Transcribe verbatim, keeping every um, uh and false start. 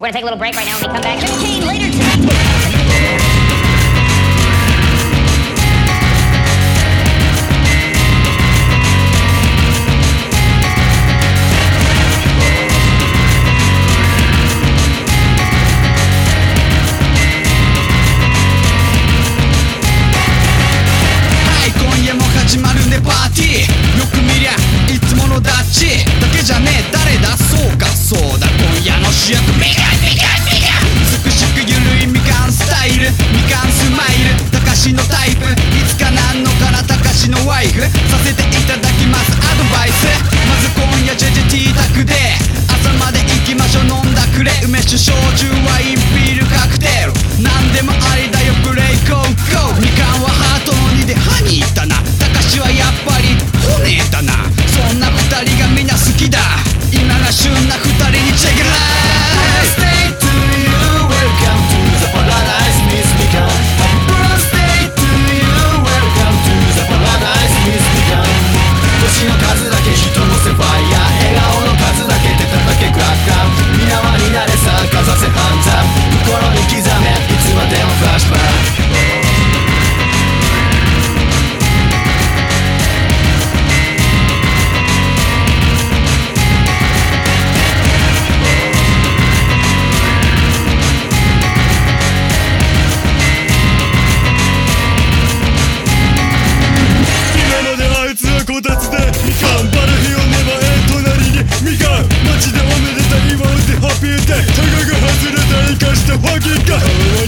We're gonna take a little break right now. When we come back, fifteen later tonight. 始まるねパーティー、よく見りゃいつものダッチだけじゃねえ、誰だそうかそうだ今夜の主役ミカンミカンミカン、美しくゆるいみかんスタイル、みかんスマイル、たかしのタイプ、いつかなんのかなたかしのワイフさせていただきますアドバイス。まず今夜ジェジェティー宅で朝まで行きましょう、飲んだくれ梅酒焼酎ワインビールカクテル、なんでもありだよブレイクオンゴー。みかんはハートのにで歯にいったな、私はやっぱり骨だな、そんな二人がみんな好きだ、今が旬な二人にチェックラー Birthday to you, welcome to the paradise, Miss Mikan. Happy birthday to you, welcome to the paradise, Miss Mikan. 年の数だけ人のせファイヤー、笑顔の数だけ手叩けクラッカー、皆輪になれさかさせハンザー、心に刻めいつまでもフラッシュバック。こたつでみかん、バル日をねばえ隣にみかん、街でおめでたい祝うてハッピーデー、タガが外れた生かしたファギーか